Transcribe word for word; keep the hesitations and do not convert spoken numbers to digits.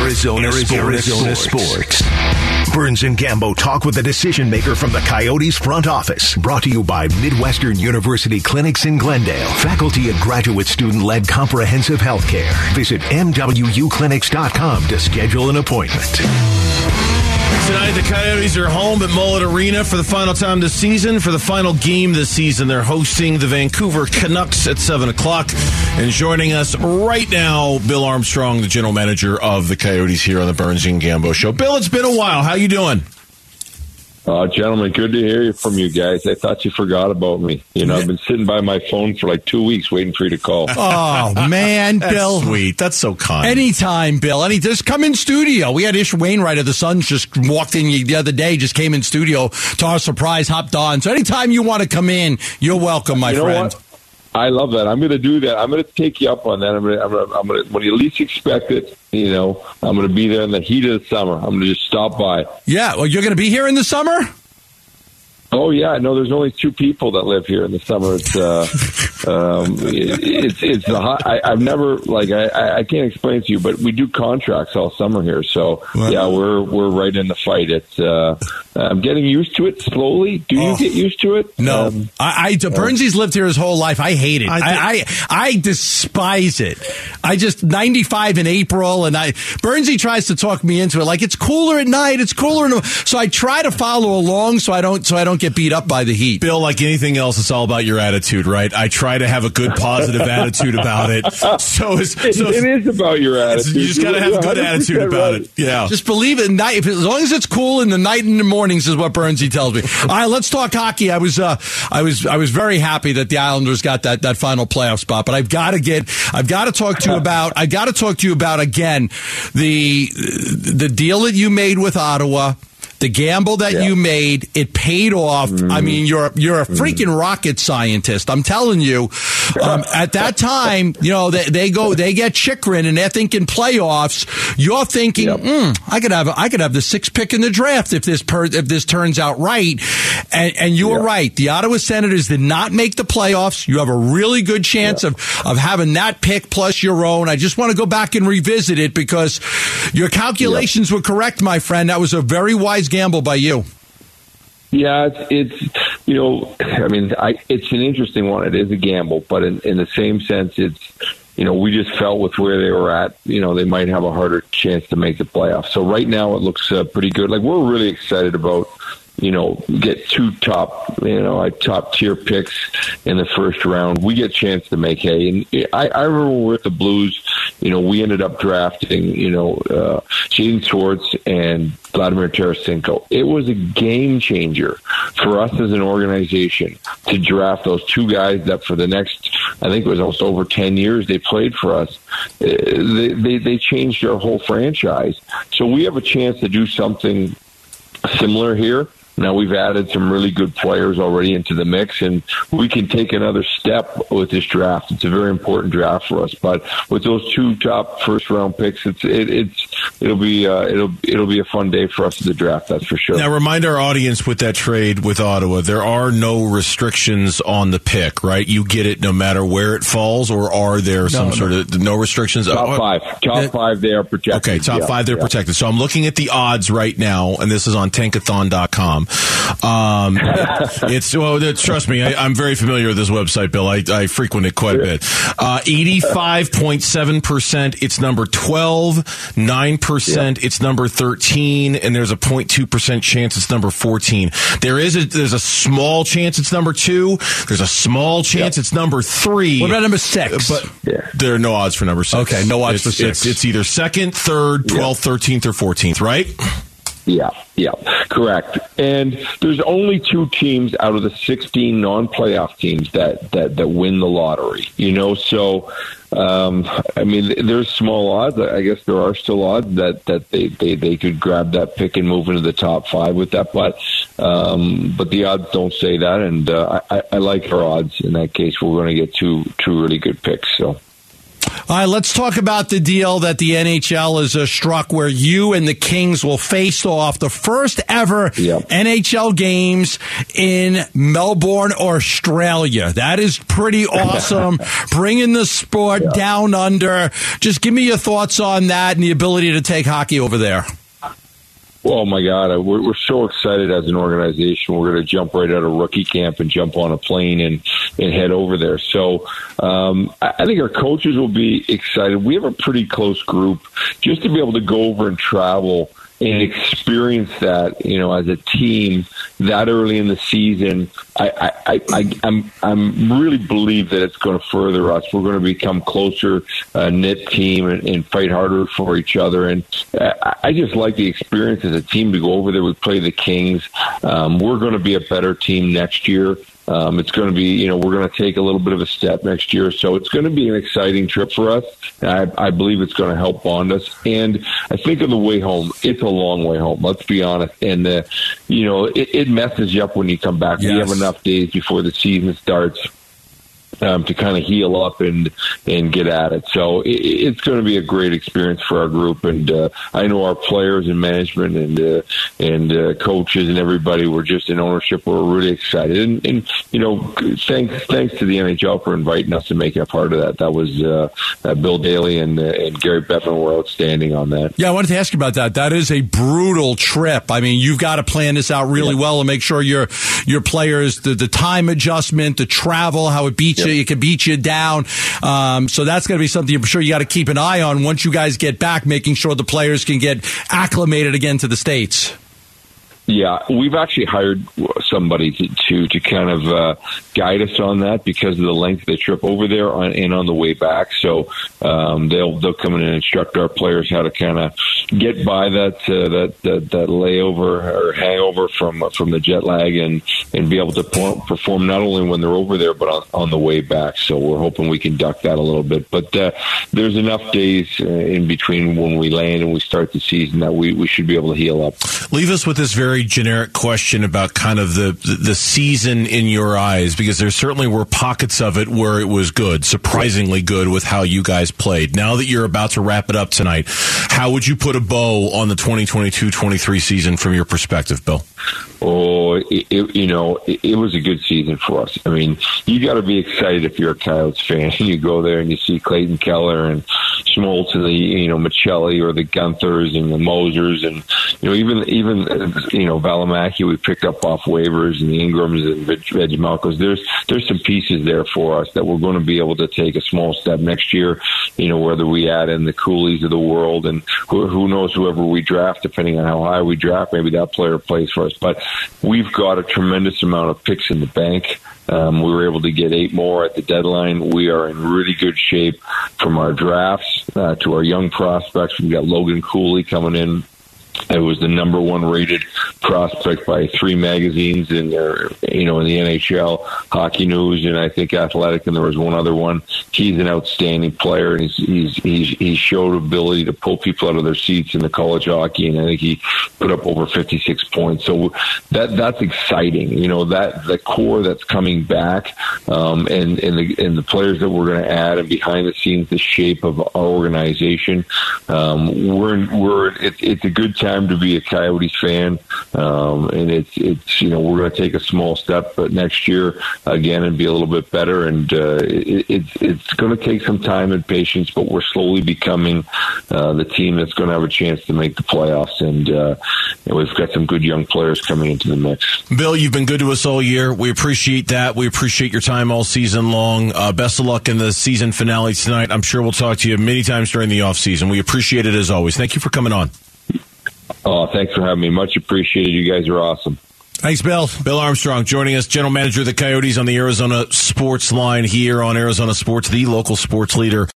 Arizona, Arizona, Arizona Sports. Sports. Burns and Gambo talk with a decision maker from the Coyotes front office. Brought to you by Midwestern University Clinics in Glendale. Faculty and graduate student-led comprehensive health care. Visit M W U clinics dot com to schedule an appointment. Tonight, the Coyotes are home at Mullet Arena for the final time this season. For the final game this season, they're hosting the Vancouver Canucks at seven o'clock. And joining us right now, Bill Armstrong, the general manager of the Coyotes here on the Burns and Gambo Show. Bill, it's been a while. How you doing? Uh, gentlemen, good to hear you from you guys. I thought you forgot about me. You know, I've been sitting by my phone for like two weeks waiting for you to call. Oh, man, Bill. Sweet. That's so kind. Anytime, Bill. Any, just come in studio. We had Ish Wainwright of the Suns just walked in the other day, just came in studio to our surprise, hopped on. So anytime you want to come in, you're welcome, my you know friend. What? I love that. I'm going to do that. I'm going to take you up on that. I'm going to, I'm going to, I'm going to, when you least expect it, you know, I'm going to be there in the heat of the summer. I'm going to just stop by. Yeah. Well, you're going to be here in the summer? Oh yeah, no. There's only two people that live here in the summer. It's uh, um, it, it's it's the hot. I, I've never like I, I can't explain to you, but we do contracts all summer here. So wow. yeah, we're we're right in the fight. It's uh, I'm getting used to it slowly. Do you oh. get used to it? No, um, I, I Burnsy's lived here his whole life. I hate it. I I, I I despise it. I just ninety-five in April, and I Burnsy tries to talk me into it. Like it's cooler at night. It's cooler, in the, so I try to follow along. So I don't. So I don't get beat up by the heat. Bill, like anything else, it's all about your attitude, right? I try to have a good, positive attitude about it. So, it's, so it is about your attitude. You just got to have a good attitude about right. it. Yeah, just believe it. Night, if, as long as it's cool in the night and the mornings, is what Burnsy tells me. All right, let's talk hockey. I was, uh, I was, I was very happy that the Islanders got that that final playoff spot. But I've got to get, I've got to talk to you about, I got to talk to you about again the the deal that you made with Ottawa. The gamble that yeah. you made, it paid off. Mm. I mean, you're you're a freaking mm. rocket scientist. I'm telling you. Um, at that time, you know, they, they go, they get Chychrun, and they're thinking playoffs. You're thinking, yep. mm, I could have, I could have the sixth pick in the draft if this per, if this turns out right. And, and you were yep. right. The Ottawa Senators did not make the playoffs. You have a really good chance yep. of of having that pick plus your own. I just want to go back and revisit it because your calculations yep. were correct, my friend. That was a very wise gamble by you. Yeah, it's, it's you know, I mean, I, it's an interesting one. It is a gamble, but in, in the same sense, it's, you know, we just felt with where they were at, you know, they might have a harder chance to make the playoffs. So right now it looks uh, pretty good. Like, we're really excited about, you know, get two top, you know, top tier picks in the first round. We get a chance to make hay. And I, I remember when we were at the Blues, you know, we ended up drafting, you know, uh, Jaden Swartz and Vladimir Tarasenko. It was a game changer for us as an organization to draft those two guys that for the next, I think it was almost over ten years they played for us. They, they, they changed our whole franchise. So we have a chance to do something similar here. Now, we've added some really good players already into the mix, and we can take another step with this draft. It's a very important draft for us. But with those two top first-round picks, it's it, it's it'll be uh, it'll it'll be a fun day for us in the draft. That's for sure. Now, remind our audience with that trade with Ottawa, there are no restrictions on the pick, right? You get it no matter where it falls, or are there some no, sort no. of no restrictions? Top five, top uh, five, they are protected. Okay, top yeah, five, they're yeah. protected. So I'm looking at the odds right now, and this is on tankathon dot com. Um, it's well, trust me, I, I'm very familiar with this website, Bill. I, I frequent it quite a bit. Uh, eighty-five point seven percent, it's number twelve. nine percent, yeah. it's number thirteen, and there's a zero point two percent chance it's number fourteen. There is a, there's a small chance it's number two. There's a small chance yeah. it's number three. What about number six? But yeah. there are no odds for number six. Okay, no odds it's, for six. It's, it's either second, third, twelfth, yeah. thirteenth, or fourteenth, right? Yeah, yeah, correct. And there's only two teams out of the sixteen non-playoff teams that, that, that win the lottery, you know? So, um, I mean, there's small odds. I guess there are still odds that, that they, they, they could grab that pick and move into the top five with that. But um, but the odds don't say that. And uh, I, I like our odds in that case. We're going to get two two really good picks, so. All right, let's talk about the deal that the N H L has uh, struck where you and the Kings will face off the first ever yep. N H L games in Melbourne, Australia. That is pretty awesome. Bringing the sport yep. down under. Just give me your thoughts on that and the ability to take hockey over there. Oh, my God. We're, we're so excited as an organization. We're going to jump right out of rookie camp and jump on a plane and, and head over there. So um, I think our coaches will be excited. We have a pretty close group. Just to be able to go over and travel and experience that, you know, as a team that early in the season, I, I, I, I'm, I'm really believe that it's going to further us. We're going to become closer, uh, knit team and, and fight harder for each other. And I, I just like the experience as a team to go over there. We play the Kings. Um, we're going to be a better team next year. Um, it's going to be, you know, we're going to take a little bit of a step next year. So it's going to be an exciting trip for us. I, I believe it's going to help bond us. And I think on the way home, it's a long way home. Let's be honest. And, uh, you know, it, it messes you up when you come back. Yes. We have enough days before the season starts Um, to kind of heal up and and get at it. So it, it's going to be a great experience for our group, and uh, I know our players and management and uh, and uh, coaches and everybody were just in ownership. We're really excited, and, and you know, thanks thanks to the N H L for inviting us to make a part of that. That was uh, uh, Bill Daly and uh, and Gary Bettman were outstanding on that. Yeah, I wanted to ask you about that. That is a brutal trip. I mean, you've got to plan this out really yeah. well and make sure your your players, the, the time adjustment, the travel, how it beats. Yep. It can beat you down. Um, so that's going to be something I'm sure you got to keep an eye on once you guys get back, making sure the players can get acclimated again to the States. Yeah, we've actually hired somebody to to, to kind of uh, guide us on that because of the length of the trip over there on, and on the way back. So um, they'll they'll come in and instruct our players how to kind of get by that, uh, that that that layover or hangover from from the jet lag and and be able to perform not only when they're over there but on, on the way back. So we're hoping we can duck that a little bit. But uh, there's enough days uh, in between when we land and we start the season that we, we should be able to heal up. Leave us with this very generic question about kind of the the season in your eyes, because there certainly were pockets of it where it was good, surprisingly good with how you guys played. Now that you're about to wrap it up tonight, how would you put a bow on the twenty twenty-two twenty-three season from your perspective, Bill? Oh, it, it, you know, it, it was a good season for us. I mean, you got to be excited if you're a Coyotes fan and you go there and you see Clayton Keller and Schmaltz and the, you know, Michelli or the Gunthers and the Mosers and, you know, even, even, you know, Valimaki we picked up off waivers and the Ingrams and Vegemalcos. There's, there's some pieces there for us that we're going to be able to take a small step next year, you know, whether we add in the Coolies of the world and who, who knows whoever we draft, depending on how high we draft, maybe that player plays for us. But we've got a tremendous amount of picks in the bank. Um, we were able to get eight more at the deadline. We are in really good shape from our drafts uh, to our young prospects. We've got Logan Cooley coming in. It was the number one rated prospect by three magazines in their, you know, in the N H L, Hockey News, and I think Athletic, and there was one other one. He's an outstanding player, and he's he's he's he showed ability to pull people out of their seats in the college hockey, and I think he put up over fifty-six points. So that that's exciting. You know, that the core that's coming back, um, and and the and the players that we're going to add, and behind the scenes, the shape of our organization. Um, we're we're it, it's a good time to be a Coyotes fan, um, and it's it's you know we're going to take a small step, but next year again and be a little bit better. And uh, it, it's it's going to take some time and patience, but we're slowly becoming uh, the team that's going to have a chance to make the playoffs. And, uh, and we've got some good young players coming into the mix. Bill, you've been good to us all year. We appreciate that. We appreciate your time all season long. Uh, best of luck in the season finale tonight. I'm sure we'll talk to you many times during the off season. We appreciate it as always. Thank you for coming on. Oh, thanks for having me. Much appreciated. You guys are awesome. Thanks, Bill. Bill Armstrong joining us, general manager of the Coyotes on the Arizona Sports Line here on Arizona Sports, the local sports leader.